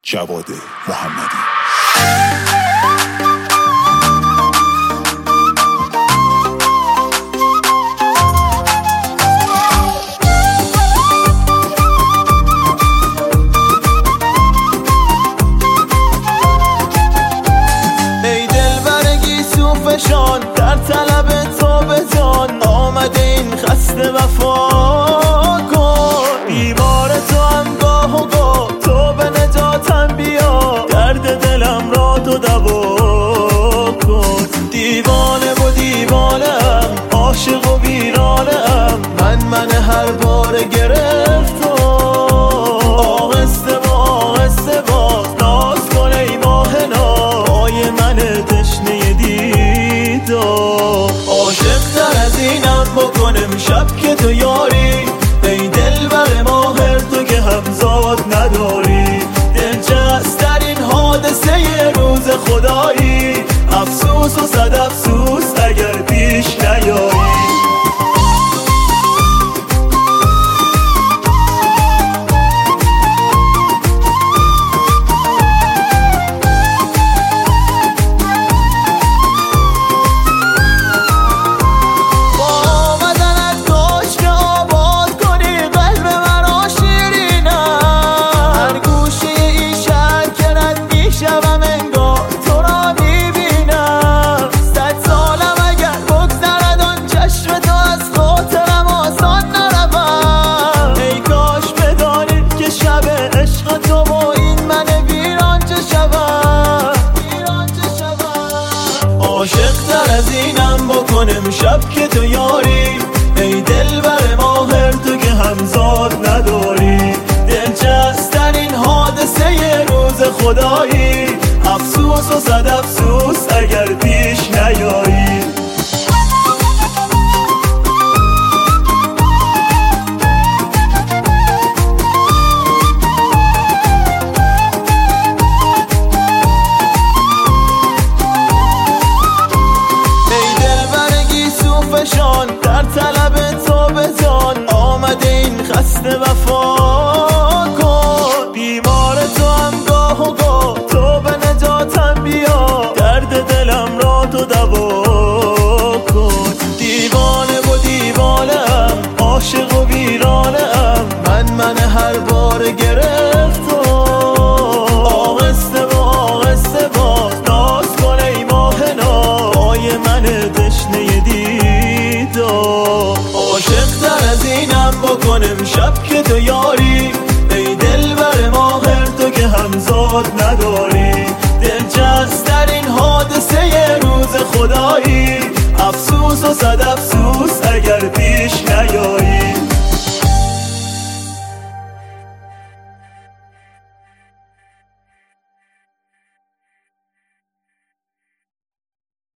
جواد محمدی. ای دلبر گیسوفشان در طلب تو به جان آمده این خسته وفا کن. بیمار تو هم گاه و گاه تو به نجاتم بیا، درد دلم را تو دوا کن. دیوانه و دیوانه‌ام، عاشق و ویرانه‌ام، من هر بار گرفتم. آهسته و آهسته باز ناز کن ای ماه نای من تشنه دیدار. عاشق تر از اینم بکنم شب که تو یاری، ای دلبر ماهر تو که همزاد نداری. دلچسب در این حادثه ی روز خدایی، افسوس و صد افسوس اگر پیش نیایی. عاشق تر از اینم بکنم شب که تو یاری، ای دلبر ماهر تو که همزاد نداری. دلچسب در این حادثه ی روز خدایی، افسوس و صد افسوس اگر پیش نیایی. در طلب تو به جان آمده این خسته وفا کن. بیمار تو هم گاه و گاه تو به نجاتم بیا، درد دلم را تو دوا کن. دیوانه و دیوانه‌ام، عاشق و ویرانه‌ام، من هر بار گرفتم. آهسته و آهسته باز ناز کن ای ماه نای من تشنه دیدار. عاشق تر از اینم بکنم شب که تو یاری، ای دلبر ماهر تو که همزاد نداری. دلچسب در این حادثه ی روز خدایی، افسوس و صد افسوس اگر پیش نیایی.